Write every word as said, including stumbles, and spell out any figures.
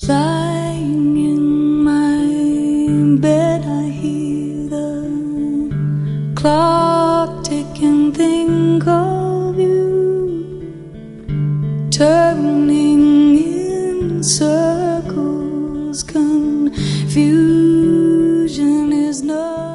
Lying in my bed, I hear the clock ticking, think of you, turning in circles. Confusion is no